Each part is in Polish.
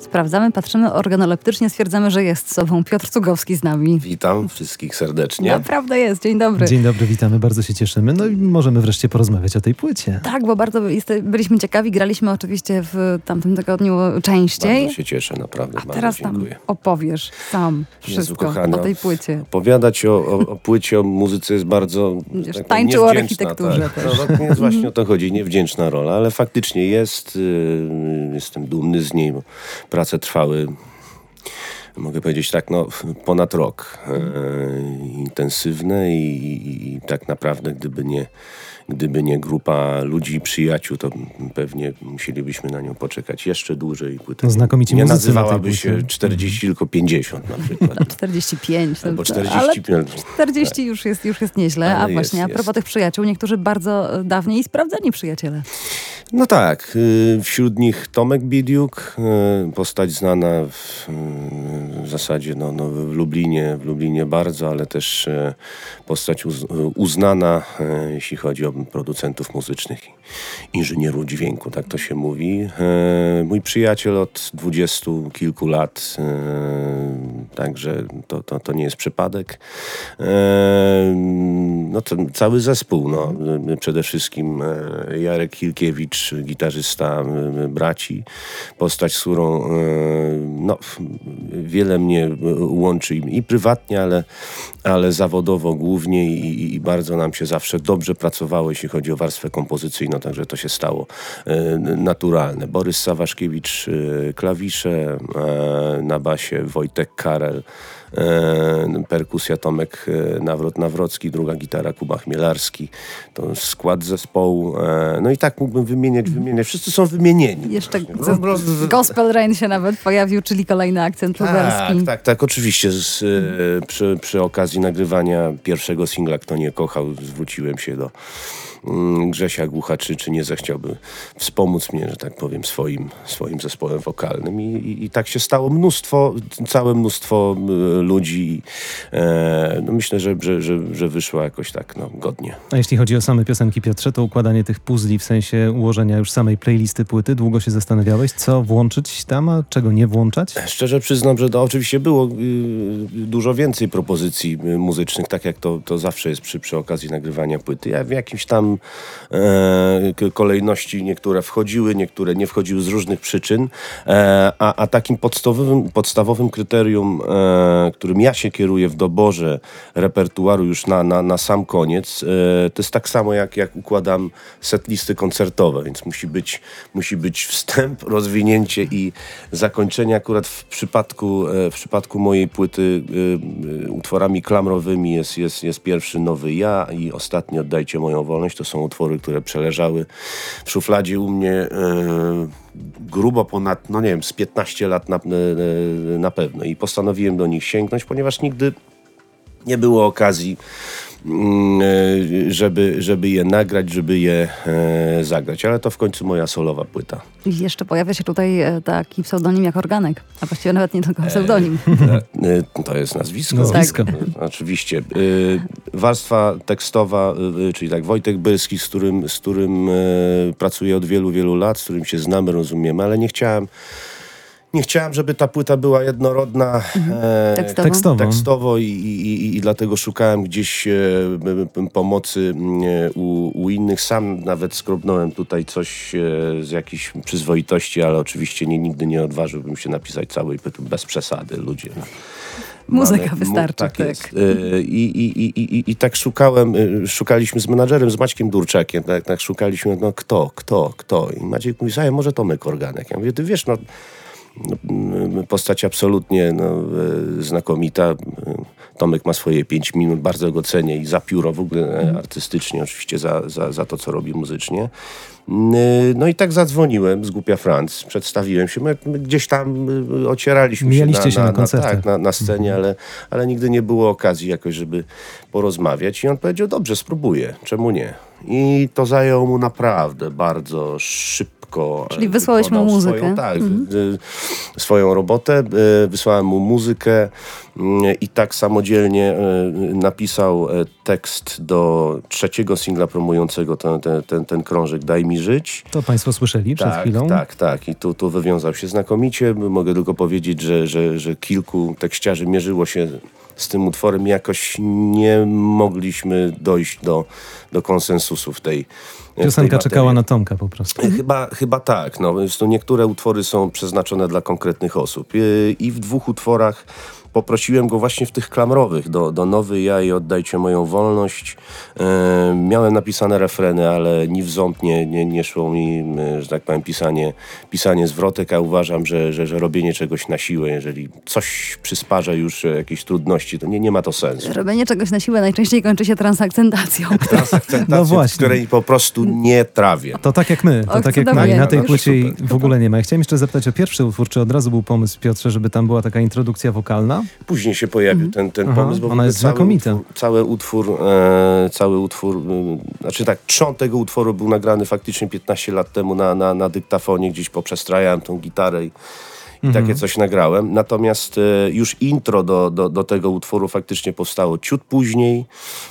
Sprawdzamy, patrzymy organoleptycznie, stwierdzamy, że jest sobą Piotr Cugowski z nami. Witam wszystkich serdecznie. Naprawdę jest. Dzień dobry. Dzień dobry, witamy, bardzo się cieszymy. No i możemy wreszcie porozmawiać o tej płycie. Tak, bo bardzo byliśmy ciekawi. Graliśmy oczywiście w tamtym tygodniu częściej. Bardzo się cieszę, naprawdę. A teraz tam dziękuję. opowiesz sam wszystko kochana, o tej płycie. Opowiadać o płycie, o muzyce jest bardzo tańczył o architekturze tak. też. No, jest właśnie o to chodzi, niewdzięczna rola, ale faktycznie jest. Jestem dumny z niej, bo prace trwały, mogę powiedzieć tak, ponad rok. Intensywne i tak naprawdę, gdyby nie grupa ludzi i przyjaciół, to pewnie musielibyśmy na nią poczekać jeszcze dłużej. Płyta Znakomici nie muzycy nazywałaby na tej się 40, tylko 50 na przykład. 45. Albo 45. 45. Ale 40 już jest nieźle. Ale A właśnie, jest. a propos tych przyjaciół, niektórzy bardzo dawniej i sprawdzeni przyjaciele. No tak, wśród nich Tomek Bidiuk, postać znana w zasadzie w Lublinie bardzo, ale też postać uznana, jeśli chodzi o producentów muzycznych, inżynierów dźwięku, tak to się mówi. Mój przyjaciel od 20 kilku lat, także to nie jest przypadek. Cały zespół, przede wszystkim Jarek Hilkiewicz, gitarzysta Braci, postać, z którą wiele mnie łączy i prywatnie, ale zawodowo głównie i bardzo nam się zawsze dobrze pracowało, jeśli chodzi o warstwę kompozycyjną, także to się stało naturalne. Borys Sawaszkiewicz klawisze, na basie Wojtek Karel, perkusja Tomek Nawrocki, druga gitara Kuba Chmielarski, to skład zespołu. No i tak mógłbym wymieniać. Wszyscy są wymienieni. Jeszcze Gospel Rain się nawet pojawił, czyli kolejny akcent lubelski. Tak, oczywiście. Przy okazji nagrywania pierwszego singla Kto nie kochał, zwróciłem się do Grzesia Głucha, czy nie zechciałby wspomóc mnie, że tak powiem, swoim zespołem wokalnym. I tak się stało całe mnóstwo ludzi. Myślę, że wyszło jakoś tak godnie. A jeśli chodzi o same piosenki, Piotrze, to układanie tych puzli w sensie ułożenia już samej playlisty płyty, długo się zastanawiałeś, co włączyć tam, a czego nie włączać? Szczerze przyznam, że oczywiście było dużo więcej propozycji muzycznych, tak jak to zawsze jest przy okazji nagrywania płyty. Ja w jakimś tam kolejności niektóre wchodziły, niektóre nie wchodziły z różnych przyczyn, a takim podstawowym kryterium, którym ja się kieruję w doborze repertuaru już na sam koniec, to jest tak samo jak układam setlisty koncertowe, więc musi być wstęp, rozwinięcie i zakończenie. Akurat w przypadku mojej płyty utworami klamrowymi jest pierwszy Nowy Ja i ostatni Oddajcie moją wolność. To są utwory, które przeleżały w szufladzie u mnie grubo ponad, z 15 lat na pewno. I postanowiłem do nich sięgnąć, ponieważ nigdy nie było okazji, żeby je nagrać, żeby je zagrać. Ale to w końcu moja solowa płyta. I jeszcze pojawia się tutaj taki pseudonim jak Organek, a właściwie nawet nie tylko pseudonim. To jest nazwisko. Tak. Oczywiście. Warstwa tekstowa, czyli tak Wojtek Byrski, z którym pracuję od wielu, wielu lat, z którym się znamy, rozumiemy, ale nie chciałem, żeby ta płyta była jednorodna tekstowo i dlatego szukałem gdzieś pomocy u innych. Sam nawet skrobnąłem tutaj coś z jakiejś przyzwoitości, ale oczywiście nigdy nie odważyłbym się napisać całej płyty bez przesady, ludzie. Muzyka wystarczy. Tak jest. I tak szukaliśmy z menadżerem, z Maćkiem Durczakiem, tak szukaliśmy, kto? I Maciek mówi, słuchaj, może Tomek Organek. Ja mówię, ty wiesz, postać absolutnie znakomita. Tomek ma swoje 5 minut, bardzo go cenię i za pióro w ogóle artystycznie, oczywiście za to, co robi muzycznie. No i tak zadzwoniłem z Głupia Franc, przedstawiłem się. My gdzieś tam ocieraliśmy Mijaliście się na koncertach. na scenie, ale nigdy nie było okazji jakoś, żeby porozmawiać. I on powiedział, dobrze, spróbuję, czemu nie? I to zajęło mu naprawdę bardzo szybko szybko. Czyli wysłałeś mu wykonał muzykę. Swoją robotę. Wysłałem mu muzykę i tak samodzielnie napisał tekst do trzeciego singla promującego ten krążek Daj mi żyć. To państwo słyszeli przed chwilą. Tak. I tu wywiązał się znakomicie. Mogę tylko powiedzieć, że kilku tekściarzy mierzyło się z tym utworem. Jakoś nie mogliśmy dojść do konsensusu w tej Piosenka czekała na Tomka po prostu. Chyba tak. No, niektóre utwory są przeznaczone dla konkretnych osób. I w 2 utworach poprosiłem go właśnie w tych klamrowych do Nowy ja i Oddajcie moją wolność. Miałem napisane refreny, ale ni w ząb nie szło mi, że tak powiem, pisanie zwrotek, a uważam, że robienie czegoś na siłę, jeżeli coś przysparza już jakieś trudności, to nie ma to sensu. Robienie czegoś na siłę najczęściej kończy się transakcentacją. No właśnie. Której po prostu nie trawię. To tak jak my. Na tej Już płycie super. w ogóle nie ma. Ja chciałem jeszcze zapytać o pierwszy utwór, czy od razu był pomysł, Piotrze, żeby tam była taka introdukcja wokalna? Później się pojawił ten pomysł, bo ona jest znakomita. Cały utwór, znaczy tak, trzon tego utworu był nagrany faktycznie 15 lat temu na dyktafonie, gdzieś poprzestrajałem tą gitarę i takie coś nagrałem. Natomiast już intro do tego utworu faktycznie powstało ciut później.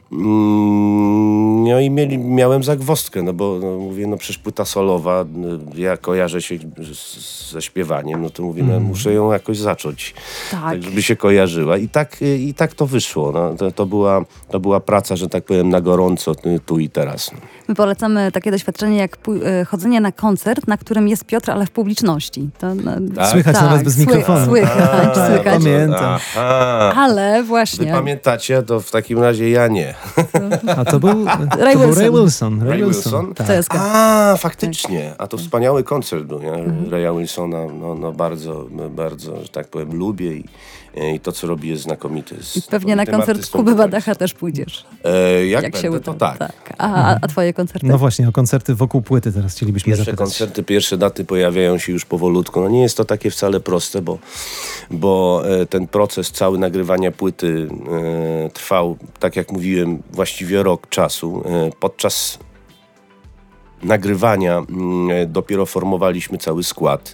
No i miałem zagwozdkę, no bo mówię, przecież płyta solowa, ja kojarzę się ze śpiewaniem, no to mówię, muszę ją jakoś zacząć, tak żeby się kojarzyła. I tak to wyszło. No. To była praca, że tak powiem, na gorąco, tu i teraz. My polecamy takie doświadczenie jak chodzenie na koncert, na którym jest Piotr, ale w publiczności. To, Słychać nawet bez mikrofonu. Słychać. Pamiętam. Ale właśnie. Wy pamiętacie? To w takim razie ja nie. A to był Ray Wilson. Ray Wilson? Tak. Faktycznie. A to wspaniały koncert był. Ja Raya Wilsona bardzo, bardzo, że tak powiem, lubię i to, co robi, jest znakomite. I pewnie na koncert Kuby Badacha też pójdziesz. Jak się będę, to tak. A twoje koncerty? No właśnie, o koncerty wokół płyty teraz chcielibyśmy Pierwsze zapytać. koncerty, pierwsze daty pojawiają się już powolutku. No nie jest to takie wcale proste, bo ten proces cały nagrywania płyty trwał, tak jak mówiłem, właściwie rok czasu. Podczas nagrywania dopiero formowaliśmy cały skład.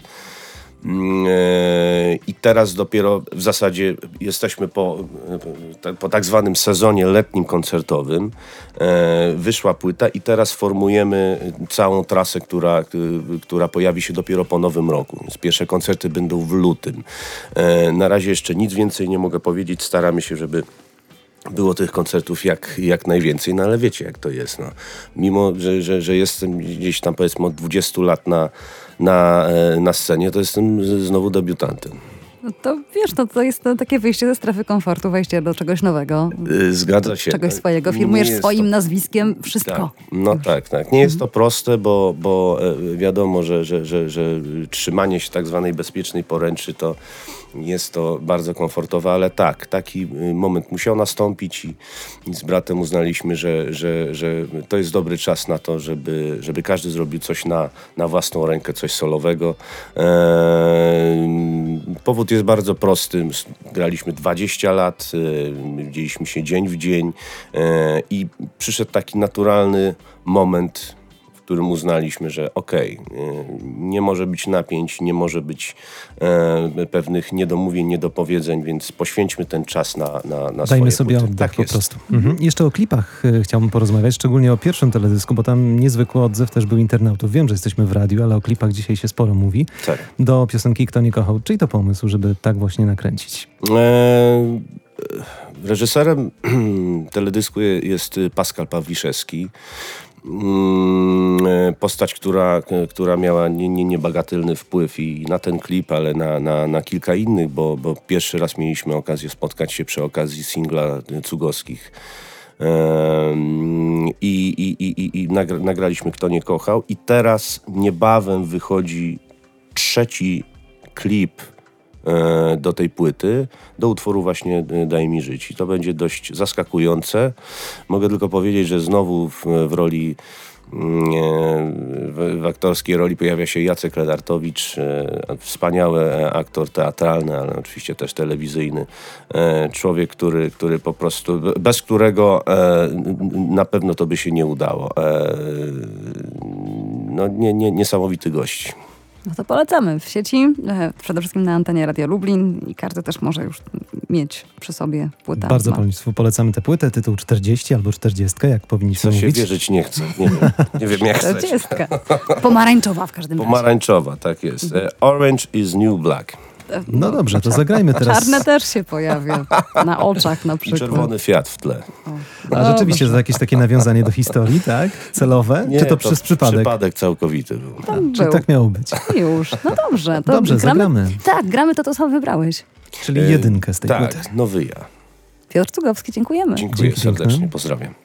I teraz dopiero w zasadzie jesteśmy po tak zwanym sezonie letnim koncertowym. Wyszła płyta i teraz formujemy całą trasę, która pojawi się dopiero po nowym roku. Więc pierwsze koncerty będą w lutym. Na razie jeszcze nic więcej nie mogę powiedzieć. Staramy się, żeby było tych koncertów jak najwięcej, no ale wiecie jak to jest. No. Mimo, że jestem gdzieś tam powiedzmy od 20 lat na scenie, to jestem znowu debiutantem. No to wiesz, to jest takie wyjście ze strefy komfortu, wejście do czegoś nowego. Zgadza się. Czegoś swojego. Firmujesz swoim nazwiskiem wszystko. Tak. Nie jest to proste, bo wiadomo, że trzymanie się tak zwanej bezpiecznej poręczy to jest to bardzo komfortowe, ale taki moment musiał nastąpić i z bratem uznaliśmy, że to jest dobry czas na to, żeby każdy zrobił coś na własną rękę, coś solowego. Powód jest bardzo prosty. Graliśmy 20 lat, widzieliśmy się dzień w dzień i przyszedł taki naturalny moment, w którym uznaliśmy, że nie może być napięć, nie może być pewnych niedomówień, niedopowiedzeń, więc poświęćmy ten czas na Dajmy swoje sobie płyty. oddech po prostu. Jeszcze o klipach chciałbym porozmawiać, szczególnie o pierwszym teledysku, bo tam niezwykły odzew też był internautów. Wiem, że jesteśmy w radiu, ale o klipach dzisiaj się sporo mówi. Tak. Do piosenki Kto nie kochał. Czyj to pomysł, żeby tak właśnie nakręcić? Reżyserem teledysku jest Pascal Pawliszewski. Postać, która miała niebagatelny wpływ i na ten klip, ale na kilka innych, bo pierwszy raz mieliśmy okazję spotkać się przy okazji singla Cugowskich. I nagraliśmy Kto nie kochał i teraz niebawem wychodzi trzeci klip do tej płyty, do utworu właśnie Daj mi żyć. I to będzie dość zaskakujące. Mogę tylko powiedzieć, że znowu w roli, w aktorskiej roli pojawia się Jacek Ledartowicz, wspaniały aktor teatralny, ale oczywiście też telewizyjny. Człowiek, który po prostu, bez którego na pewno to by się nie udało. niesamowity gość. No to polecamy w sieci, przede wszystkim na antenie Radia Lublin i każdy też może już mieć przy sobie płytę. Bardzo Państwu polecamy tę płytę, tytuł 40 albo 40, jak powinniśmy Co się mówić. wierzyć nie chcę. Nie wiem jak chcecie. 40. Pomarańczowa w każdym razie. Pomarańczowa, tak jest. Orange is New Black. No dobrze, to zagrajmy teraz. Czarne też się pojawia na oczach na I przykład. czerwony Fiat w tle. A rzeczywiście to jakieś takie nawiązanie do historii, tak? Celowe? Nie, Czy to przez przypadek? Przypadek całkowity był. Czy tak miało być? Już, no dobrze. To Dobrze, zagramy. Tak, gramy to sam wybrałeś. Czyli jedynkę z tej płyty. Tak, nowy ja. Piotr Cugowski, dziękujemy. Dziękuję Dzięki piękne. serdecznie, pozdrawiam.